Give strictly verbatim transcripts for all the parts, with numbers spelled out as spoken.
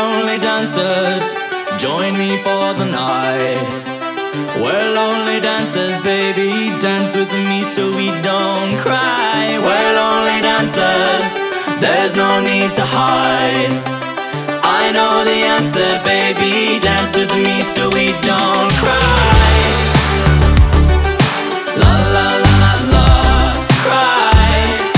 lonely dancers, join me for the night. We're lonely dancers, baby, dance with me so we don't cry. We're lonely dancers, there's no need to hide. I know the answer, baby, dance with me so we don't cry. La la la la la, cry.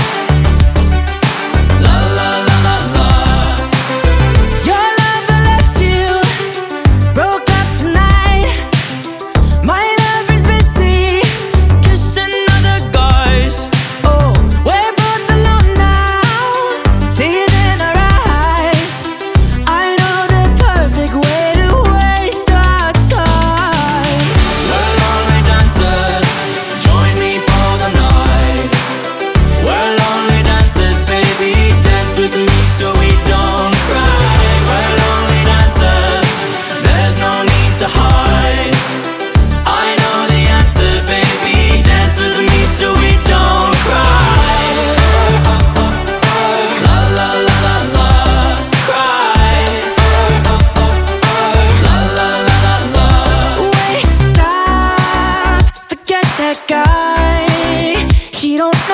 La la la la la. Your lover left you, broke up tonight. My lover's busy kissing other guys. Oh, we're both alone now, tears in our eyes. I know the perfect way to waste our time. We're lonely dancers, join me for the night. We're lonely dancers, baby, dance with me so we don't cry. We're lonely dancers, there's no need to hide. I know the answer, baby, dance with me so we don't cry. La la la la la, cry. La la la la la. Waste time, forget that guy. He don't